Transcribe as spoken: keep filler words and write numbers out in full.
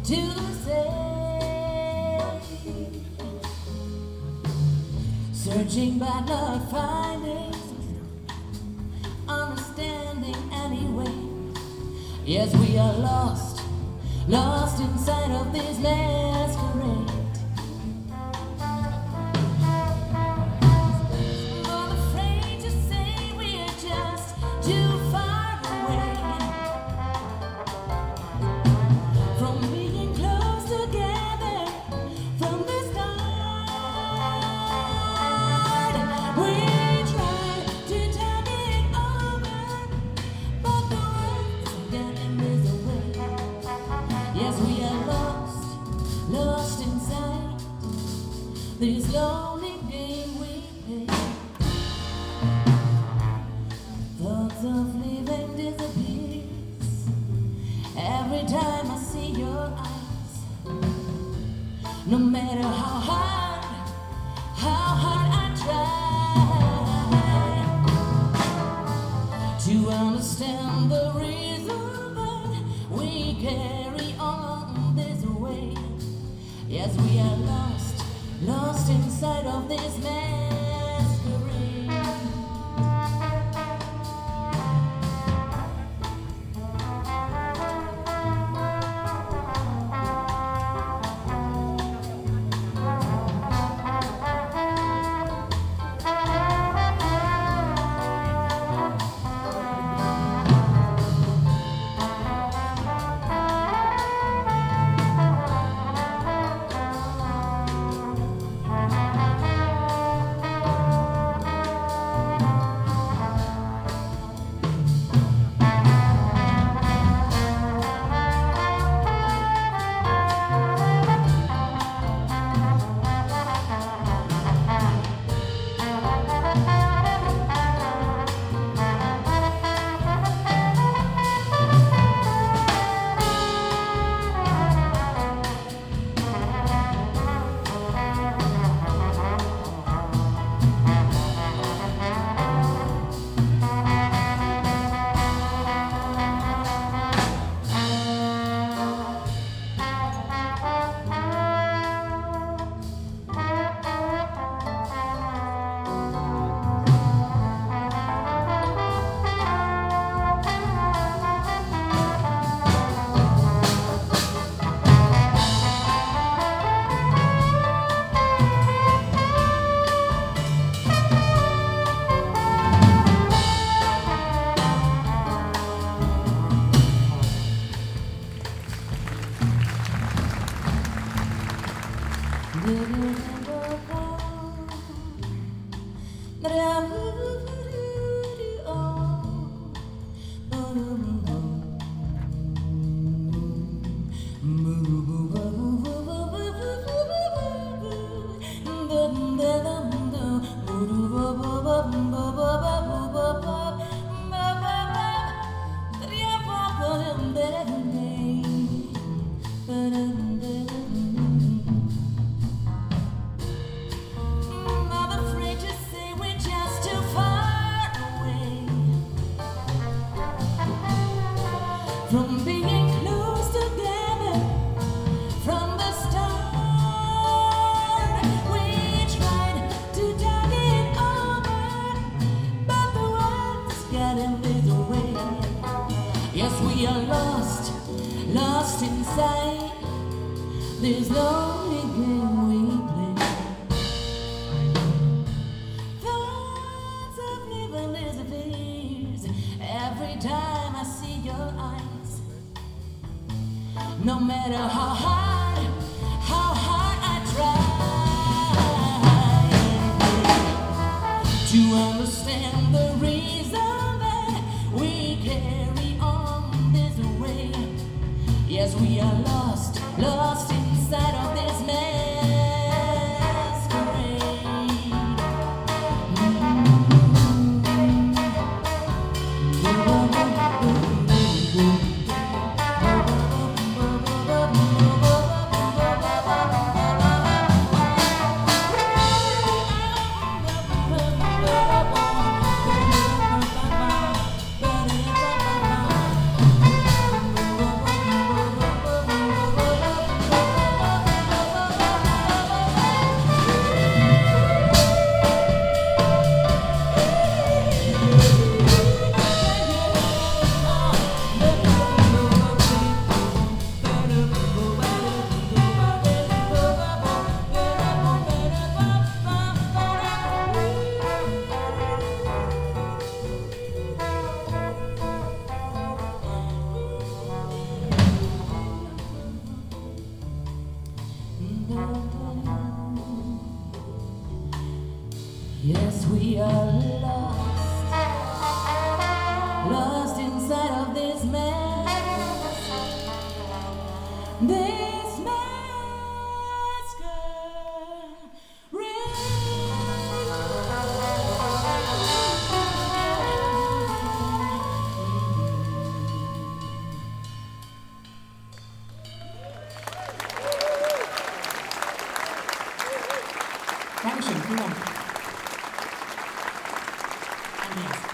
to say. Searching but not finding understanding anyway. Yes, we are lost, lost inside of this masquerade. Not afraid to say we're just too far away from being close together from the start. We tried to talk it over, but the words get in this way. Yes, we are lost, lost inside this lonely game we play. Thoughts of living disappears every time I see your eyes. No matter how hard, how hard I try to understand the reason that we carry on this way. Yes, we are lost, lost inside of this masquerade. Not afraid to say we're just too far away from being close together from the start. We tried to talk it over, but the words got in the way. Yes, we are lost, lost inside this lonely game we play. Thoughts of living disappears every time I see your eyes. No matter how hard, how hard I try to understand the reason that we carry on this way. Yes, we are lost, lost inside of this masquerade. Yes, we are lost, lost inside of this mess, this Dankeschön, vielen Dank. Andreas.